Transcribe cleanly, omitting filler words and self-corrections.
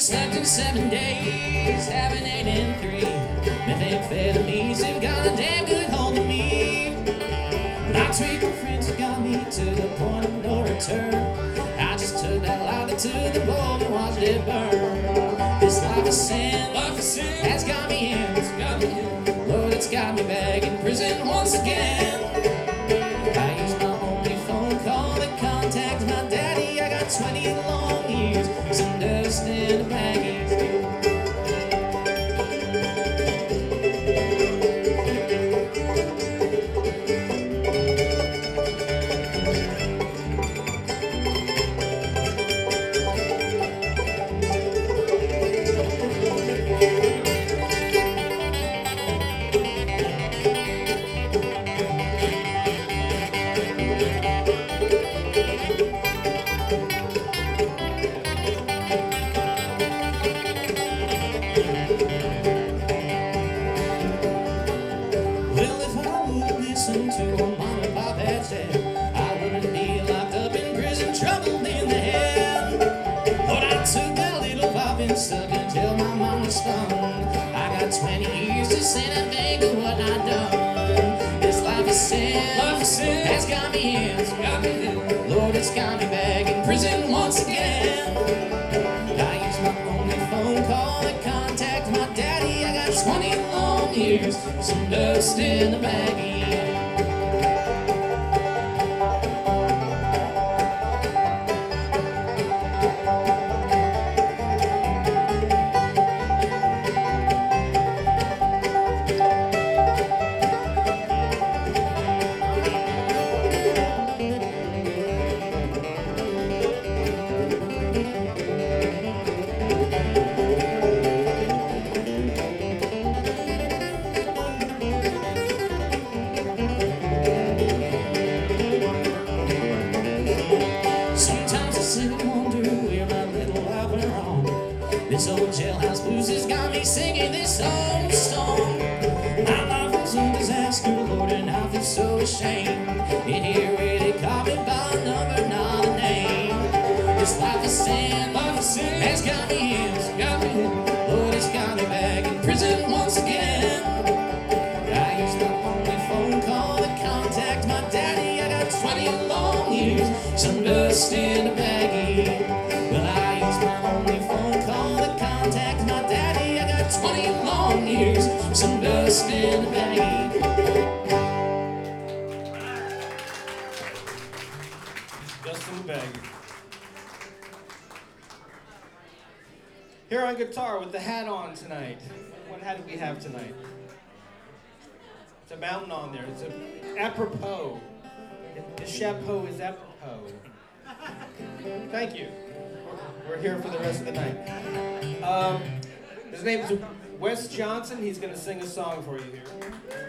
slept in 7 days, haven't ate in 3. Methamphetamines have got a damn good hold of me. My tweaking friends got me to the point of no return. I just took that lighter to the bowl and watched it burn. This life of sin has got me in. Lord, it's got me back in prison once again. I used my only phone call to contact my daddy. I got 20 long years, some dust in the baggies. Stuck until my mama spun. I got 20 years to sin and think of what I done. This life of sin has got me in. Lord, it's got me back in prison once again. I used my only phone call to contact my daddy. I got 20 long years, some dust in the baggie. This old jailhouse blues has got me singing this old song. My life was a disaster, Lord, and I feel so ashamed. In here really caught me by a number, not a name. This life of sin has got me in. Lord, it's got me back in prison once again. I used my only phone call to contact my daddy. I got 20 long years, some dust in the baggie. Well, I used my only phone call to contact my daddy. I got 20 long years, some dust in the baggie. Dust in the baggie. Here on guitar with the hat on tonight. What hat do we have tonight? It's a mountain on there. It's a apropos. The chapeau is apropos. Thank you. We're here for the rest of the night. His name is Wes Johnson. He's going to sing a song for you here.